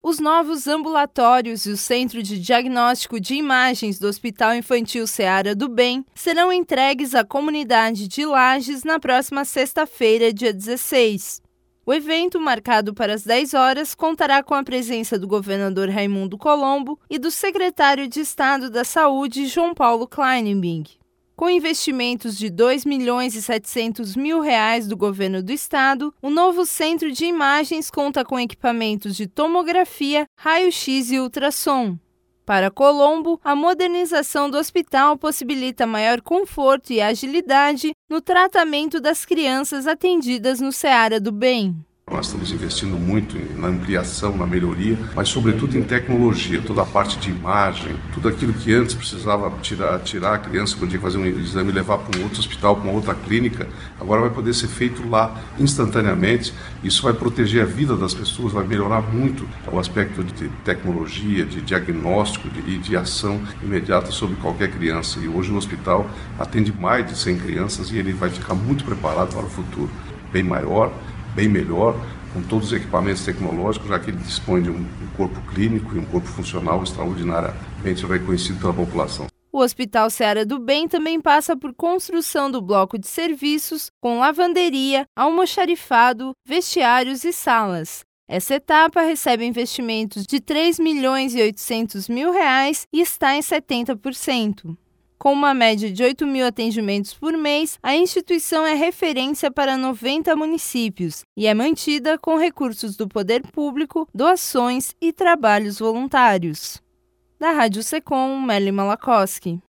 Os novos ambulatórios e o Centro de Diagnóstico de Imagens do Hospital Infantil Seara do Bem serão entregues à comunidade de Lages na próxima sexta-feira, dia 16. O evento, marcado para as 10 horas, contará com a presença do governador Raimundo Colombo e do secretário de Estado da Saúde, João Paulo Kleinenbing. Com investimentos de R$ 2.700.000 do governo do estado, o novo centro de imagens conta com equipamentos de tomografia, raio-x e ultrassom. Para Colombo, a modernização do hospital possibilita maior conforto e agilidade no tratamento das crianças atendidas no Seara do Bem. Nós estamos investindo muito na ampliação, na melhoria, mas sobretudo em tecnologia, toda a parte de imagem, tudo aquilo que antes precisava tirar a criança quando tinha que fazer um exame e levar para um outro hospital, para uma outra clínica, agora vai poder ser feito lá instantaneamente. Isso vai proteger a vida das pessoas, vai melhorar muito o aspecto de tecnologia, de diagnóstico e de ação imediata sobre qualquer criança. E hoje o hospital atende mais de 100 crianças e ele vai ficar muito preparado para o futuro, bem maior, bem melhor, com todos os equipamentos tecnológicos, já que ele dispõe de um corpo clínico e um corpo funcional extraordinariamente reconhecido pela população. O Hospital Seara do Bem também passa por construção do bloco de serviços, com lavanderia, almoxarifado, vestiários e salas. Essa etapa recebe investimentos de R$ 3.800.000 e está em 70%. Com uma média de 8.000 atendimentos por mês, a instituição é referência para 90 municípios e é mantida com recursos do poder público, doações e trabalhos voluntários. Da Rádio Secom, Meli Malakoski.